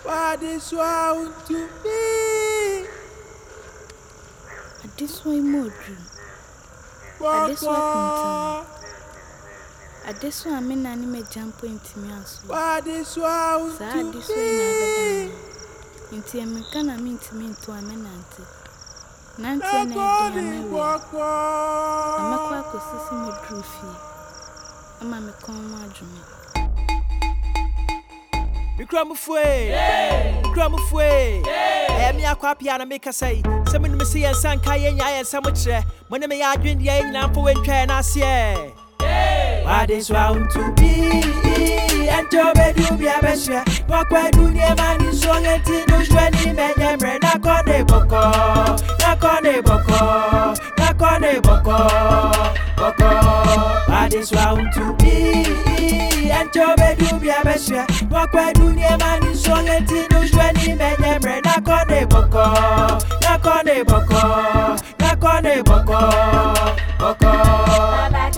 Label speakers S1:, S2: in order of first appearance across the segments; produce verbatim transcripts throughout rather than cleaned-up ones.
S1: What is wrong to me?
S2: This way more dream. This way At this one, I mean, I may jump into me as well.
S1: What is wrong to
S2: this way, into a mechanic, I mean to me to a menante. Nancy and I may walk. I'm a quack of sissy droofy. I'm a commadrum.
S3: Micromufwe, Micromufwe, Emi Aquapiana make a say, some in the sea and San Cayenne and Samuche, when may I drink the ain and for winter and I say. What is round to be? And Jobe do be a bestia. Walk where do near man is strong and Tino's twenty men and bread. Knock on a boko, knock on a boko, knock on a boko, boko. What is round to be? And Jobe do be a bestia. Walk where do near man is strong and Tino's twenty men and bread. Knock on a boko, knock on a boko, knock on a boko, boko.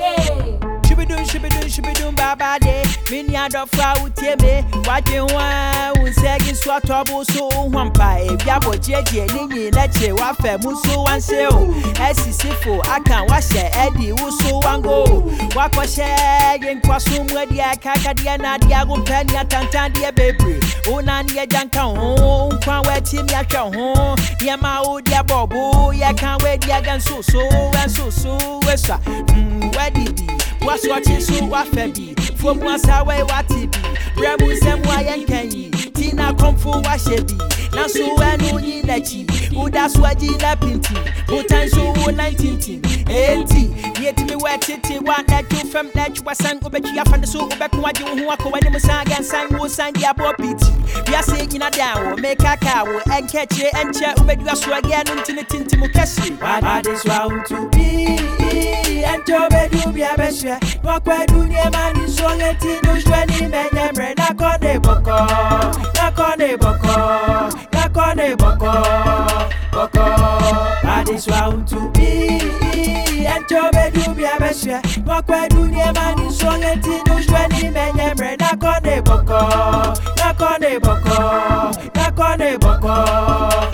S3: Shibidun, shibidun, baba de. Minya do fra uteme. Waje wa unsegi swatobo so wampa e biabo jeje ninyi leche wa fe musu wanse o. Esisifo akan wa she edi usu wango. Wakoshe yen kwasu mwedi akaka dia na dia gumpani atantan dia bebre. Una ni janka ho, kwa wechi mi ahwe ho. Dia ma o dia bobo, ya kan we dia gan so so, en so so wesa. Mm, wedi bi. What's watching so wafabi from wasawe watibi Bremu semwa yankanyi Tina komfu washebi Na so wenu ni lechi Uda swaji na pinti Butan so wo nineteen eighty Yeti mi wetiti wa netu fem netu wasan Ubechi ya fande so ubeku waji uhu wako Wani musaga nsan wo sangi ya bo piti Biase ina dawo Meka kawo Enkeche enche ubedu ya swagi ya nuntini tinti mukeshi What is wrong to be And Jobe do be a bestia. Walk where do near man is strong and Tino's twenty men and bread. Knock on a boko, knock on a boko, knock on a boko, boko. What is round to be? And Jobe do be a bestia. Walk where do near man is strong and Tino's twenty men and bread. Knock on a boko, knock on a boko, knock on a boko,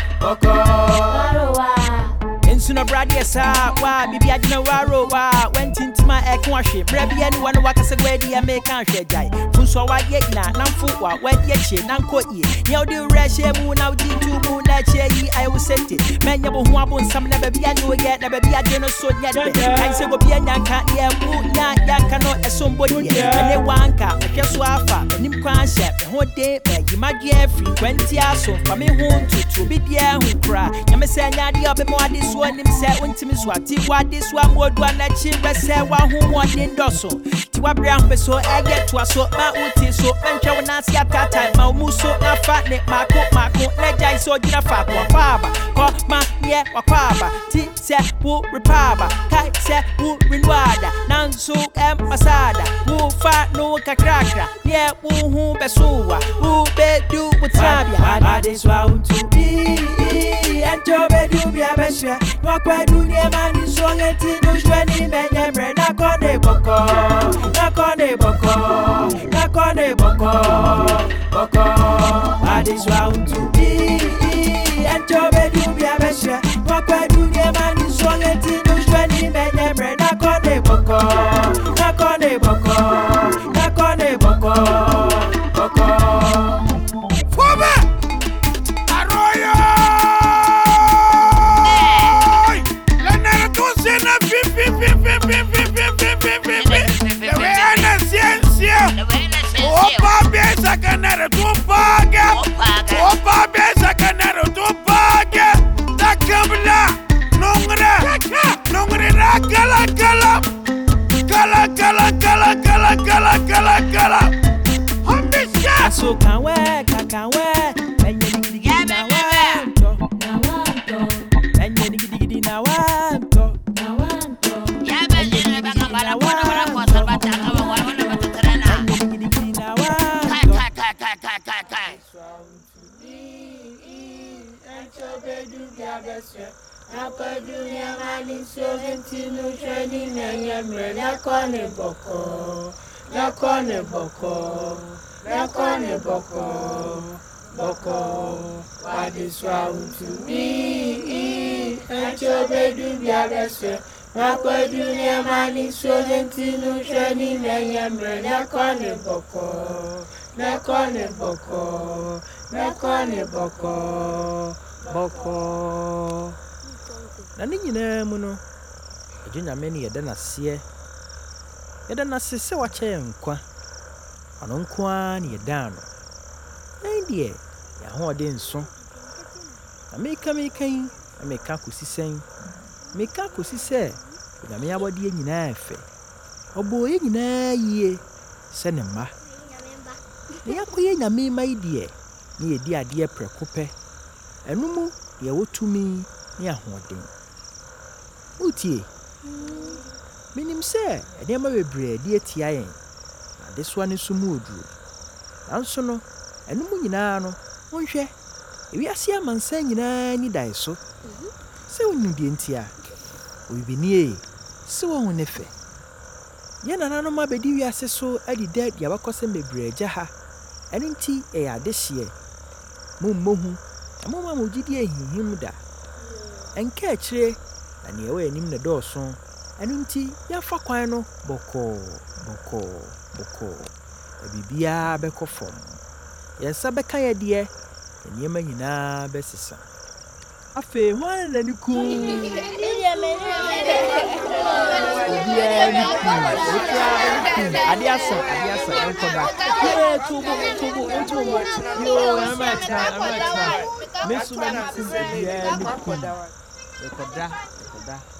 S3: boko. Suna brady sa wa bibi adina waro wa went into my ekwashi brebi anyone wakase gwedi ya make an hwejai funso wa ye na namfu wa wedi eche nanko ye ye odi reshe mu na odi tu mu na che yi I will set it menya bo hu abon sam na baby anya we get na baby adina so nya de kan se go bi anya kan ye mu nya ya kan no esombo ye ene wanka hweso afa nim kwan hye ho de be yi magie frequency aso fa me hu ntutu bi dia hu kra nyame se anya de obe mo ade so nim se untimi swati wa this wa modu na chi rese wa hu won doso ti wa bra ho so ege to aso ma uti so mentwe wona si atata ma mu so na fa ne mako mako na jai so gina fa ko baba ko ma ye wa baba ti se wu repaba kai se wu rinwada nanso em pasada wu fa no kakrakra ye wu hu besuwa wu bedu utabia what is round to be and Jobe do be a bestia. Walk where do near man is strong and Tino's twenty men and bread. Knock on a boko, knock on a boko, knock on a boko, boko. What is round to be? And Jobe do be a bestia. Walk where do near man is strong and Tino's twenty men and bread. Knock on a boko, knock on a boko, knock on a boko, boko.
S1: Opa besa canero tu paga. Opa besa canero tu paga. Da kabla nongre nongre ra kala kala kala kala kala kala kala kala kala. Hambisha
S3: so kanwe kanwe enye digidi na wanto na wanto enye digidi na wanto na wanto ya benye na banga mara wana wana kwa sabata kama wana wana batatrana digidi na wanto kai kai kai kai kai kai
S4: Jobe do be a bestia. Akadu ya mani so hentinu treni menye mre na kone boko. Na kone boko. Na kone boko. boko wadiswa utumi anchobe dubia beswe nakwa dunia mani sogentinu shani menyemre nakone boko nakone boko nakone boko boko
S3: na ni nyina mu no ejunyame ne yeda na se yeda na se se wache nkwa ano nkwa ne yeda no ndie ya ho de nso na meka meka yi na meka kosisen meka kosise nyame abode nyina efe obo ye nyina yie se ne ma ne yakoye nyame mai die ne yedi ade prekope enumu ye wotumi ne ahoden utie minim se ede ma bebre de atia yen na de so ane sumu oduru nanso no enumu nyina no wonhwe ewiase amansa nyina ni dai so se wonu de ntia obinie se won ne fe ye nana no ma bedi wiase so adida dia bakose bebre agya ha eno nti e ya de hye mummohu amoma mogidi ehihim da enka akire na ne ewe anim ne dooso eno nti ya fa kwan no boko boko boko bibia bekofom yensa beka ye de enema nyina besisa afe hwan na ni ku adiasa adiasa enkoba ye tubu tubu tubu yo amata amata mesu na ku bibia ni ku ekoda ekoda